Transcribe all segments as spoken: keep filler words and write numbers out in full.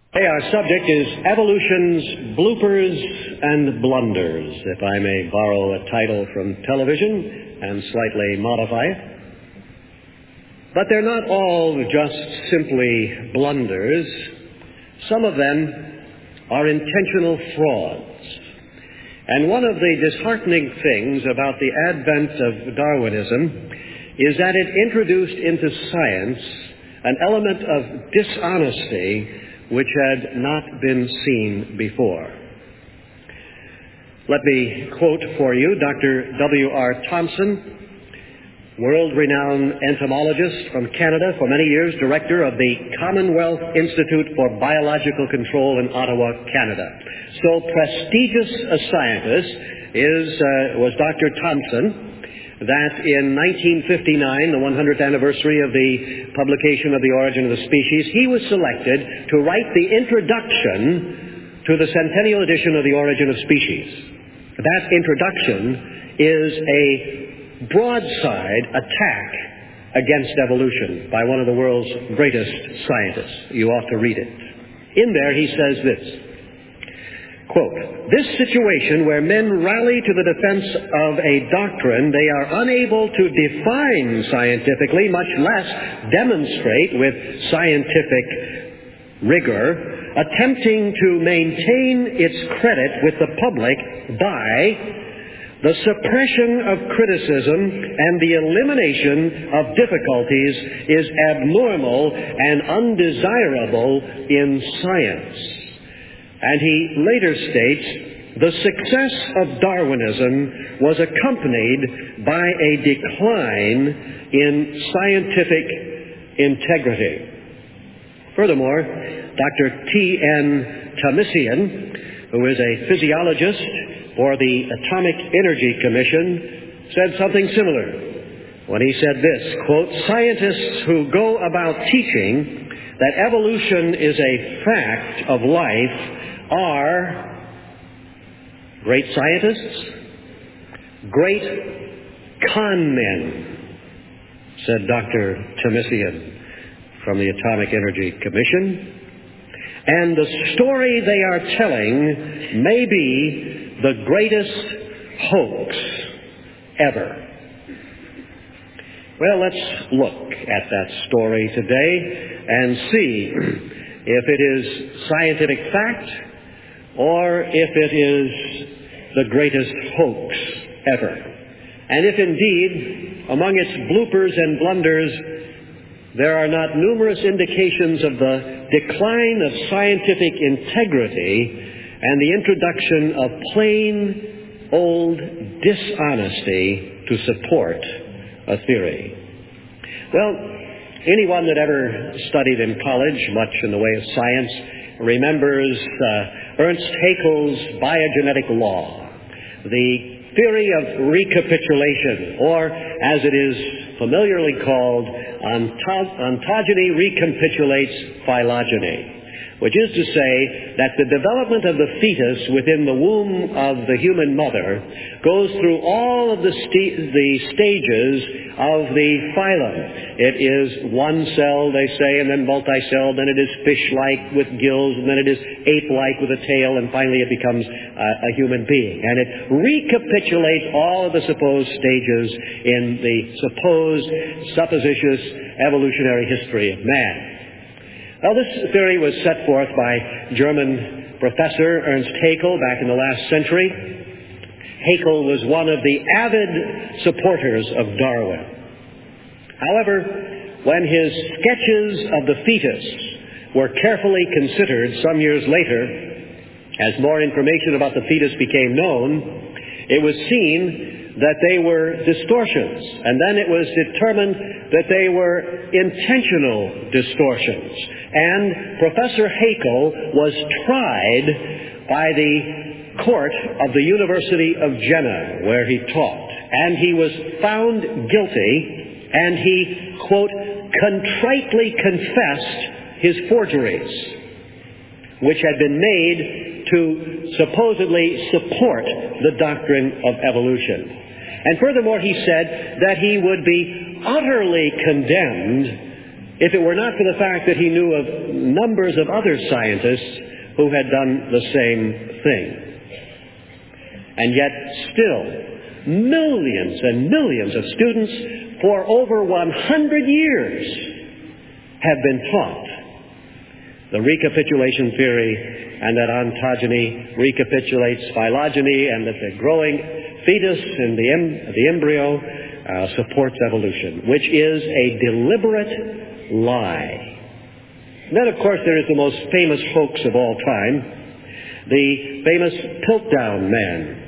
Hey, our subject is evolution's bloopers and blunders, if I may borrow a title from television and slightly modify it. But they're not all just simply blunders. Some of them are intentional frauds. And one of the disheartening things about the advent of Darwinism is that it introduced into science an element of dishonesty which had not been seen before. Let me quote for you Doctor W R Thomson, world-renowned entomologist from Canada, for many years director of the Commonwealth Institute for Biological Control in Ottawa, Canada. So prestigious a scientist is, uh, was Doctor Thomson, that in nineteen fifty-nine, the one hundredth anniversary of the publication of The Origin of the Species, he was selected to write the introduction to the centennial edition of The Origin of Species. That introduction is a broadside attack against evolution by one of the world's greatest scientists. You ought to read it. In there he says this, quote, "This situation where men rally to the defense of a doctrine they are unable to define scientifically, much less demonstrate with scientific rigor, attempting to maintain its credit with the public by the suppression of criticism and the elimination of difficulties, is abnormal and undesirable in science." And he later states, "The success of Darwinism was accompanied by a decline in scientific integrity." Furthermore, Doctor T N Thomissian, who is a physiologist for the Atomic Energy Commission, said something similar when he said this, quote, "Scientists who go about teaching that evolution is a fact of life are great scientists, great con men," said Doctor Thomissian from the Atomic Energy Commission. "And the story they are telling may be the greatest hoax ever." Well, let's look at that story today and see if it is scientific fact or if it is the greatest hoax ever. And if indeed, among its bloopers and blunders, there are not numerous indications of the decline of scientific integrity and the introduction of plain old dishonesty to support a theory. Well, anyone that ever studied in college much in the way of science remembers uh, Ernst Haeckel's biogenetic law, the theory of recapitulation, or as it is familiarly called, onto- ontogeny recapitulates phylogeny, which is to say that the development of the fetus within the womb of the human mother goes through all of the, st- the stages of the phylum. It is one-celled, they say, and then multi-celled, then it is fish-like with gills, and then it is ape-like with a tail, and finally it becomes uh, a human being. And it recapitulates all of the supposed stages in the supposed supposititious evolutionary history of man. Well, this theory was set forth by German professor Ernst Haeckel back in the last century. Haeckel was one of the avid supporters of Darwin. However, when his sketches of the fetus were carefully considered some years later, as more information about the fetus became known, it was seen that they were distortions, and then it was determined that they were intentional distortions. And Professor Haeckel was tried by the court of the University of Jena, where he taught, and he was found guilty, and he, quote, contritely confessed his forgeries, which had been made to supposedly support the doctrine of evolution. And furthermore, he said that he would be utterly condemned if it were not for the fact that he knew of numbers of other scientists who had done the same thing. And yet still, millions and millions of students for over one hundred years have been taught the recapitulation theory, and that ontogeny recapitulates phylogeny, and that the growing fetus in the, em- the embryo uh, supports evolution, which is a deliberate lie. And then, of course, there is the most famous hoax of all time, the famous Piltdown Man.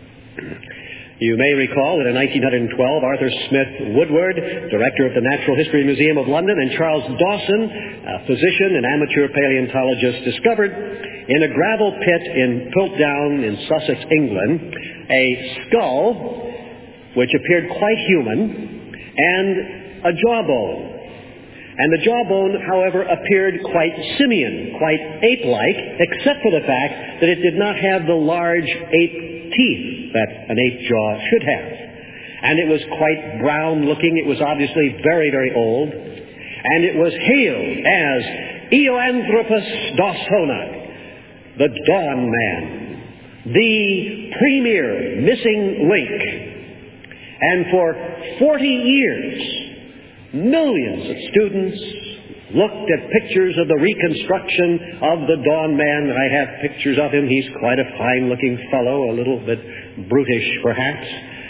You may recall that in nineteen twelve, Arthur Smith Woodward, director of the Natural History Museum of London, and Charles Dawson, a physician and amateur paleontologist, discovered in a gravel pit in Piltdown in Sussex, England, a skull which appeared quite human and a jawbone. And the jawbone, however, appeared quite simian, quite ape-like, except for the fact that it did not have the large ape teeth that an ape jaw should have. And it was quite brown-looking. It was obviously very, very old. And it was hailed as Eoanthropus dawsoni, the Dawn Man, the premier missing link. And for forty years, millions of students looked at pictures of the reconstruction of the Dawn Man. I have pictures of him. He's quite a fine-looking fellow, a little bit brutish, perhaps.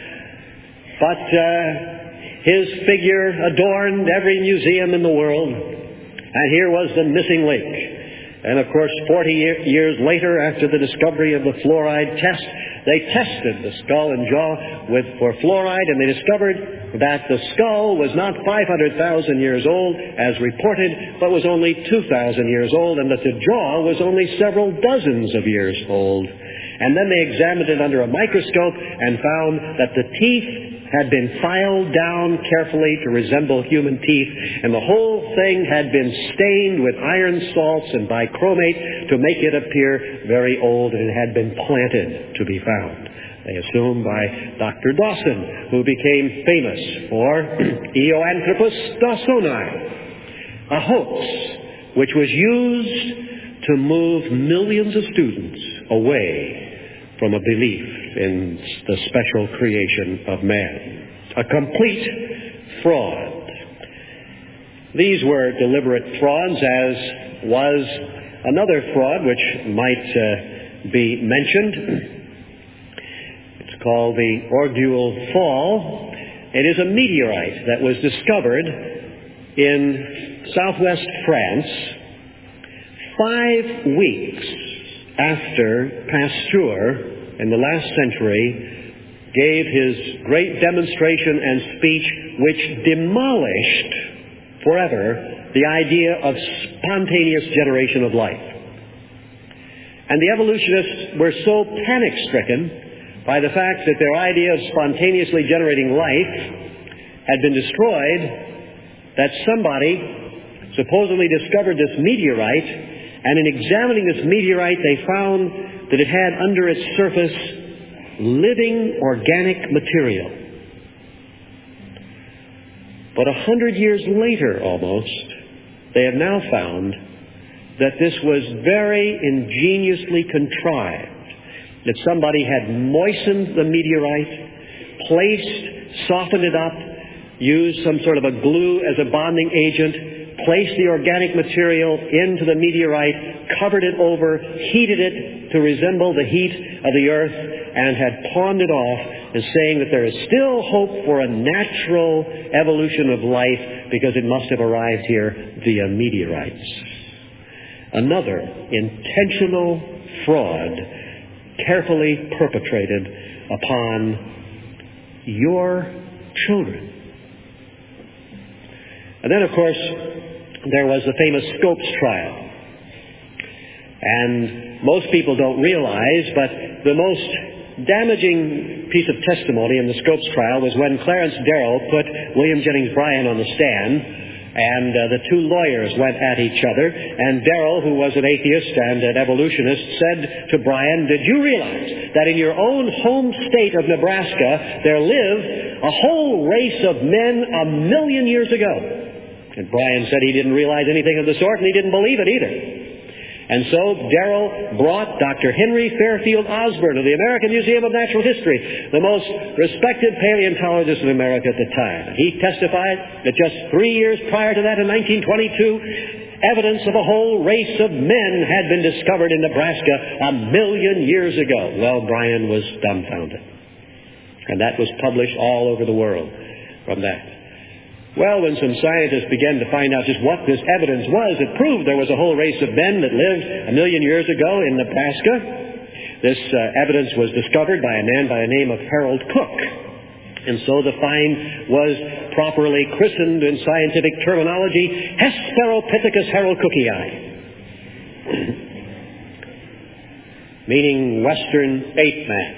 But uh, his figure adorned every museum in the world. And here was the missing link. And, of course, forty years later, after the discovery of the fluoride test, they tested the skull and jaw with, for fluoride, and they discovered that the skull was not five hundred thousand years old, as reported, but was only two thousand years old, and that the jaw was only several dozens of years old. And then they examined it under a microscope and found that the teeth had been filed down carefully to resemble human teeth, and the whole thing had been stained with iron salts and bichromate to make it appear very old, and it had been planted to be found. They assume by Doctor Dawson, who became famous for Eoanthropus dawsoni, a hoax which was used to move millions of students away from a belief in the special creation of man. A complete fraud. These were deliberate frauds, as was another fraud which might uh, be mentioned. It's called the Orgueil Fall. It is a meteorite that was discovered in southwest France five weeks after Pasteur, in the last century, gave his great demonstration and speech which demolished forever the idea of spontaneous generation of life. And the evolutionists were so panic-stricken by the fact that their idea of spontaneously generating life had been destroyed that somebody supposedly discovered this meteorite, and in examining this meteorite, they found that it had under its surface living organic material. But a hundred years later, almost, they have now found that this was very ingeniously contrived, that somebody had moistened the meteorite, placed, softened it up, used some sort of a glue as a bonding agent, placed the organic material into the meteorite, covered it over, heated it to resemble the heat of the earth, and had pawned it off as saying that there is still hope for a natural evolution of life because it must have arrived here via meteorites. Another intentional fraud carefully perpetrated upon your children. And then, of course, there was the famous Scopes trial. And most people don't realize, but the most damaging piece of testimony in the Scopes trial was when Clarence Darrow put William Jennings Bryan on the stand, and uh, the two lawyers went at each other, and Darrow, who was an atheist and an evolutionist, said to Bryan, "Did you realize that in your own home state of Nebraska there lived a whole race of men a million years ago? And Bryan said he didn't realize anything of the sort, and he didn't believe it either. And so Darrell brought Doctor Henry Fairfield Osborn of the American Museum of Natural History, the most respected paleontologist in America at the time. He testified that just three years prior to that, in nineteen twenty-two, evidence of a whole race of men had been discovered in Nebraska a million years ago. Well, Bryan was dumbfounded. And that was published all over the world from that. Well, when some scientists began to find out just what this evidence was, it proved there was a whole race of men that lived a million years ago in Nebraska. This uh, evidence was discovered by a man by the name of Harold Cook. And so the find was properly christened in scientific terminology Hesperopithecus haroldcookii, meaning Western ape man.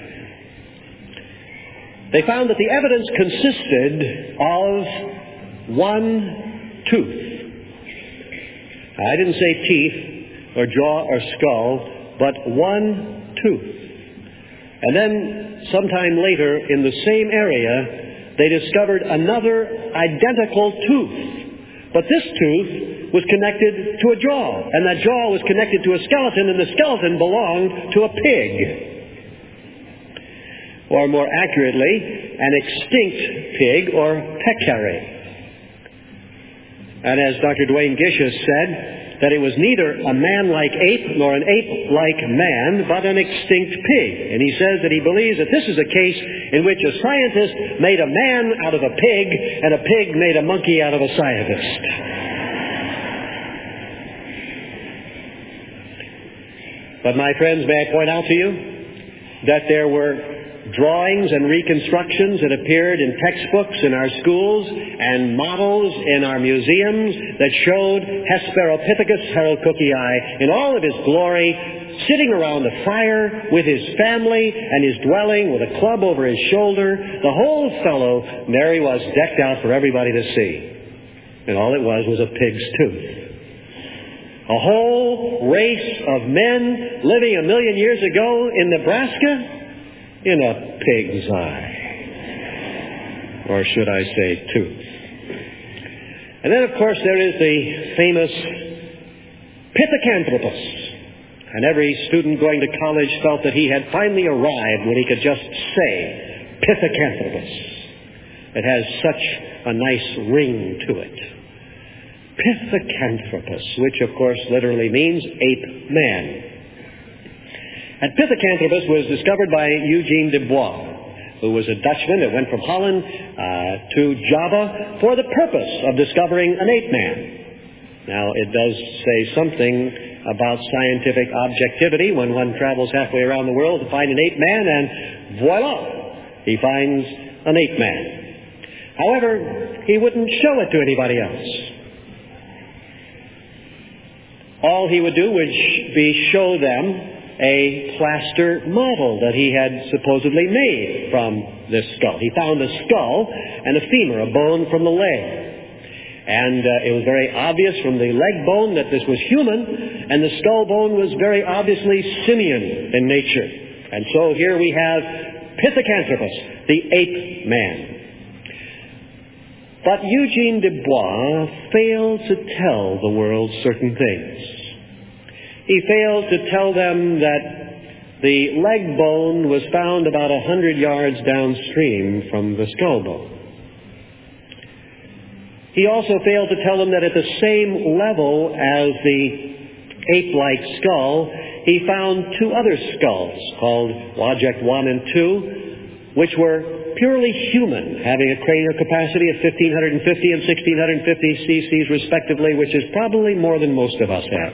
They found that the evidence consisted of one tooth. I didn't say teeth or jaw or skull, but one tooth. And then sometime later in the same area, they discovered another identical tooth. But this tooth was connected to a jaw, and that jaw was connected to a skeleton, and the skeleton belonged to a pig. Or more accurately, an extinct pig or peccary. And as Doctor Duane Gish has said, that it was neither a man-like ape nor an ape-like man, but an extinct pig. And he says that he believes that this is a case in which a scientist made a man out of a pig, and a pig made a monkey out of a scientist. But my friends, may I point out to you that there were drawings and reconstructions that appeared in textbooks in our schools and models in our museums that showed Hesperopithecus haroldcookii in all of his glory, sitting around a fire with his family and his dwelling with a club over his shoulder. The whole fellow, there he was, decked out for everybody to see. And all it was was a pig's tooth. A whole race of men living a million years ago in Nebraska in a pig's eye. Or should I say tooth. And then, of course, there is the famous Pithecanthropus. And every student going to college felt that he had finally arrived when he could just say Pithecanthropus. It has such a nice ring to it. Pithecanthropus, which of course literally means ape man. And Pithecanthropus was discovered by Eugene de Bois, who was a Dutchman that went from Holland uh, to Java for the purpose of discovering an ape man. Now, it does say something about scientific objectivity when one travels halfway around the world to find an ape man, and voila, he finds an ape man. However, he wouldn't show it to anybody else. All he would do would be show them a plaster model that he had supposedly made from this skull. He found a skull and a femur, a bone from the leg. And uh, it was very obvious from the leg bone that this was human, and the skull bone was very obviously simian in nature. And so here we have Pithecanthropus, the ape man. But Eugene de Bois failed to tell the world certain things. He failed to tell them that the leg bone was found about a hundred yards downstream from the skull bone. He also failed to tell them that at the same level as the ape-like skull, he found two other skulls called Wajek one and two, which were purely human, having a cranial capacity of fifteen fifty and sixteen fifty cc's respectively, which is probably more than most of us have.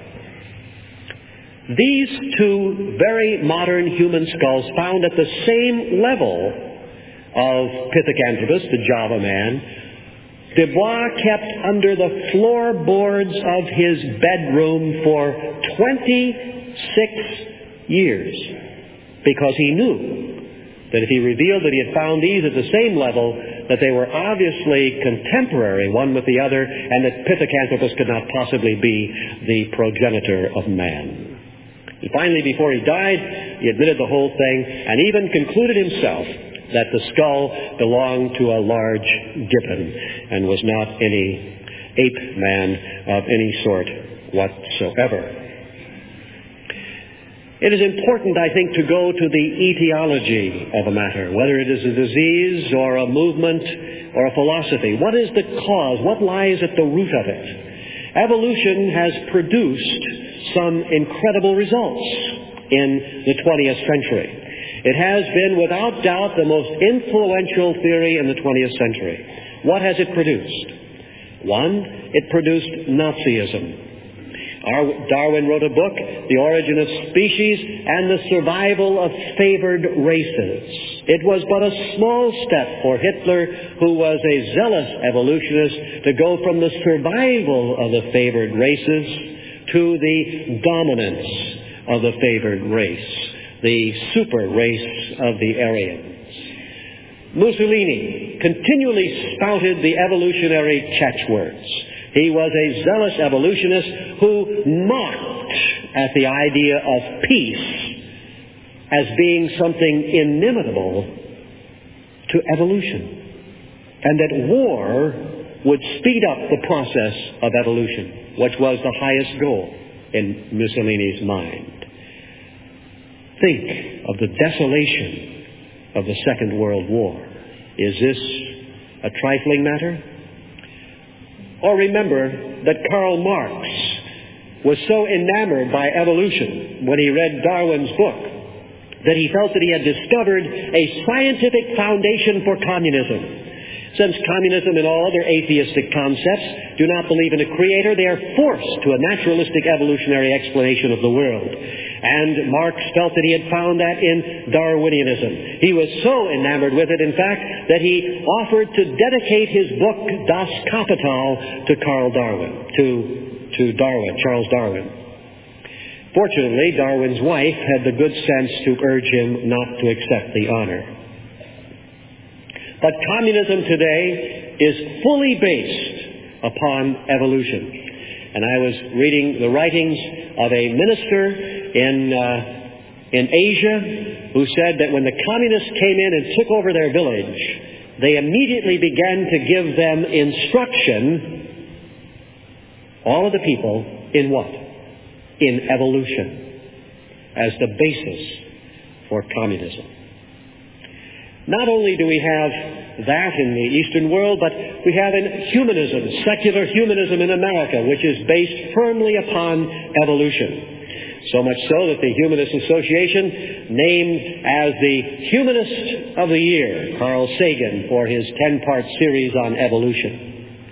These two very modern human skulls found at the same level of Pithecanthropus, the Java man, de Bois kept under the floorboards of his bedroom for twenty-six years, because he knew that if he revealed that he had found these at the same level, that they were obviously contemporary one with the other, and that Pithecanthropus could not possibly be the progenitor of man. And finally, before he died, he admitted the whole thing and even concluded himself that the skull belonged to a large gibbon and was not any ape man of any sort whatsoever. It is important, I think, to go to the etiology of a matter, whether it is a disease or a movement or a philosophy. What is the cause? What lies at the root of it? Evolution has produced some incredible results in the twentieth century. It has been, without doubt, the most influential theory in the twentieth century. What has it produced? One, it produced Nazism. Darwin wrote a book, The Origin of Species and the Survival of Favored Races. It was but a small step for Hitler, who was a zealous evolutionist, to go from the survival of the favored races to the dominance of the favored race, the super race of the Aryans. Mussolini continually spouted the evolutionary catchwords. He was a zealous evolutionist who mocked at the idea of peace as being something inimitable to evolution, and that war would speed up the process of evolution, which was the highest goal in Mussolini's mind. Think of the desolation of the Second World War. Is this a trifling matter? Or remember that Karl Marx was so enamored by evolution when he read Darwin's book that he felt that he had discovered a scientific foundation for communism. Since communism and all other atheistic concepts do not believe in a creator, they are forced to a naturalistic evolutionary explanation of the world. And Marx felt that he had found that in Darwinianism. He was so enamored with it, in fact, that he offered to dedicate his book, Das Kapital, to Carl Darwin, to, to Darwin, Charles Darwin. Fortunately, Darwin's wife had the good sense to urge him not to accept the honor. But communism today is fully based upon evolution. And I was reading the writings of a minister in uh, in Asia who said that when the communists came in and took over their village, they immediately began to give them instruction, all of the people, in what? In evolution, as the basis for communism. Not only do we have that in the Eastern world, but we have in humanism, secular humanism in America, which is based firmly upon evolution. So much so that the Humanist Association named as the Humanist of the Year Carl Sagan for his ten-part series on evolution.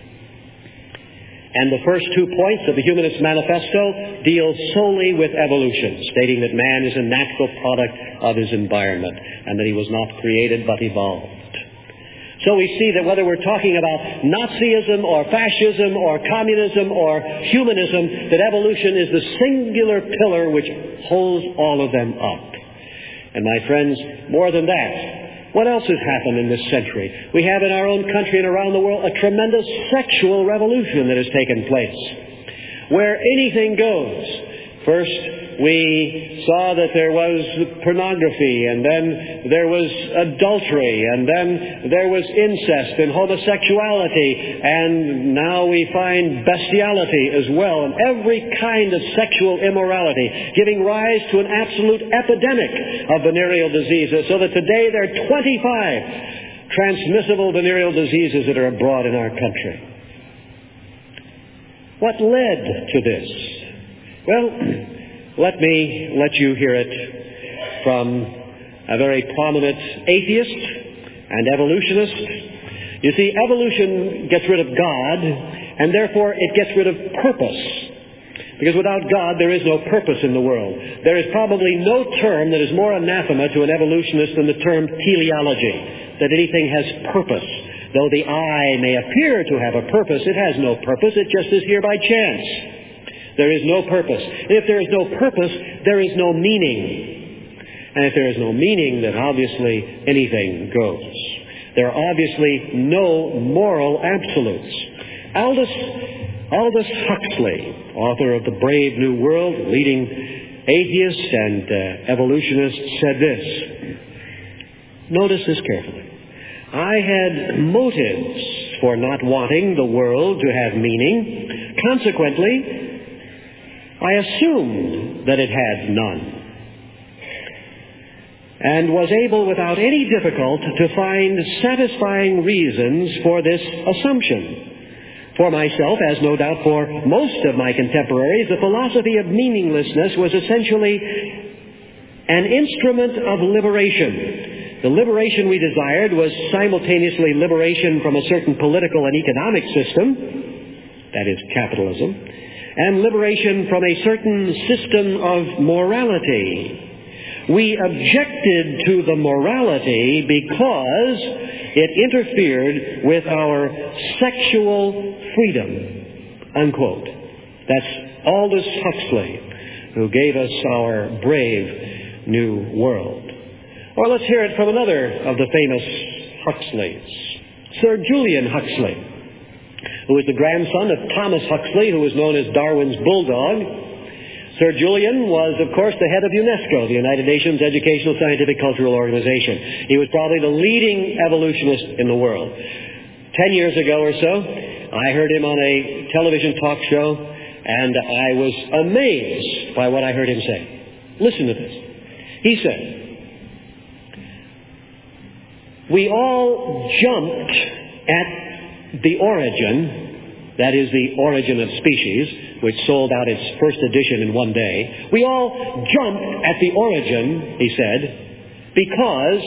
And the first two points of the Humanist Manifesto deal solely with evolution, stating that man is a natural product of his environment and that he was not created but evolved. So we see that whether we're talking about Nazism or fascism or communism or humanism, that evolution is the singular pillar which holds all of them up. And my friends, more than that, what else has happened in this century? We have in our own country and around the world a tremendous sexual revolution that has taken place, where anything goes. First, we saw that there was pornography, and then there was adultery, and then there was incest and homosexuality, and now we find bestiality as well, and every kind of sexual immorality, giving rise to an absolute epidemic of venereal diseases, so that today there are twenty-five transmissible venereal diseases that are abroad in our country. What led to this? Well, let me let you hear it from a very prominent atheist and evolutionist. You see, evolution gets rid of God, and therefore it gets rid of purpose. Because without God, there is no purpose in the world. There is probably no term that is more anathema to an evolutionist than the term teleology, that anything has purpose. Though the eye may appear to have a purpose, it has no purpose. It just is here by chance. There is no purpose. And if there is no purpose, there is no meaning. And if there is no meaning, then obviously anything goes. There are obviously no moral absolutes. Aldous, Aldous Huxley, author of The Brave New World, leading atheist and uh, evolutionist, said this. Notice this carefully. I had motives for not wanting the world to have meaning. Consequently, I assumed that it had none, and was able without any difficulty to find satisfying reasons for this assumption. For myself, as no doubt for most of my contemporaries, the philosophy of meaninglessness was essentially an instrument of liberation. The liberation we desired was simultaneously liberation from a certain political and economic system, that is capitalism, and liberation from a certain system of morality. We objected to the morality because it interfered with our sexual freedom, unquote. That's Aldous Huxley, who gave us our brave new world. Or let's hear it from another of the famous Huxleys, Sir Julian Huxley, who was the grandson of Thomas Huxley, who was known as Darwin's bulldog. Sir Julian was, of course, the head of UNESCO, the United Nations Educational, Scientific, Cultural Organization. He was probably the leading evolutionist in the world. Ten years ago or so, I heard him on a television talk show, and I was amazed by what I heard him say. Listen to this. He said, "We all jumped at the origin, that is the origin of species, which sold out its first edition in one day. We all jumped at the origin," he said, "because..."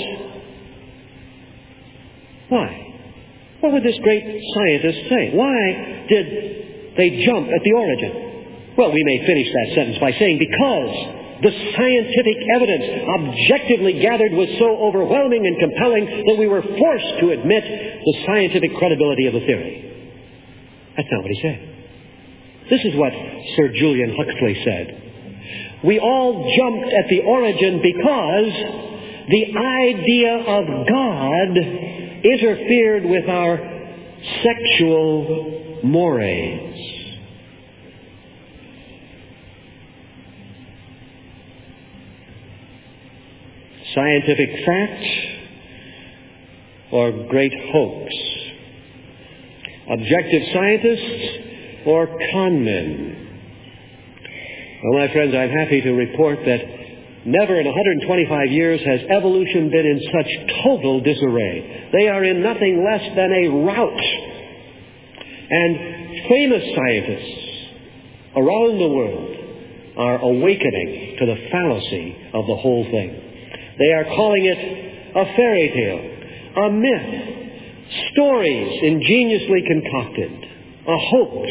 Why? What would this great scientist say? Why did they jump at the origin? Well, we may finish that sentence by saying, because the scientific evidence objectively gathered was so overwhelming and compelling that we were forced to admit the scientific credibility of the theory. That's not what he said. This is what Sir Julian Huxley said. We all jumped at the origin because the idea of God interfered with our sexual mores. Scientific fact or great hoax? Objective scientists or con men? Well, my friends, I'm happy to report that never in one hundred twenty-five years has evolution been in such total disarray. They are in nothing less than a rout. And famous scientists around the world are awakening to the fallacy of the whole thing. They are calling it a fairy tale, a myth, stories ingeniously concocted, a hoax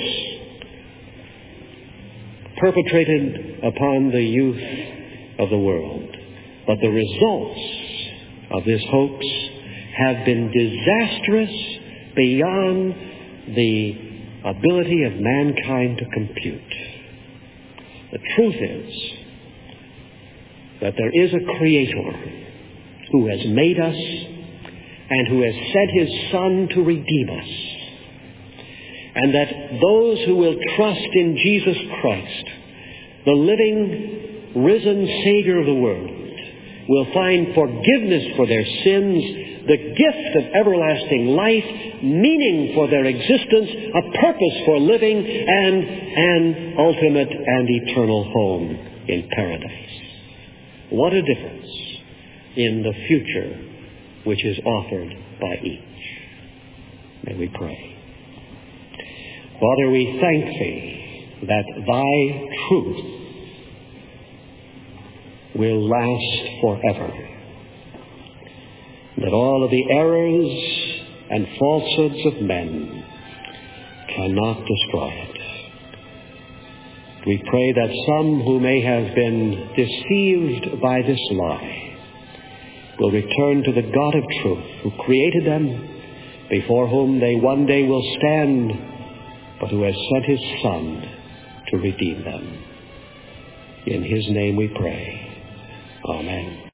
perpetrated upon the youth of the world. But the results of this hoax have been disastrous beyond the ability of mankind to compute. The truth is that there is a Creator who has made us and who has sent His Son to redeem us. And that those who will trust in Jesus Christ, the living, risen Savior of the world, will find forgiveness for their sins, the gift of everlasting life, meaning for their existence, a purpose for living, and an ultimate and eternal home in paradise. What a difference in the future which is offered by each. May we pray. Father, we thank Thee that Thy truth will last forever, that all of the errors and falsehoods of men cannot destroy it. We pray that some who may have been deceived by this lie will return to the God of truth who created them, before whom they one day will stand, but who has sent His Son to redeem them. In His name we pray. Amen.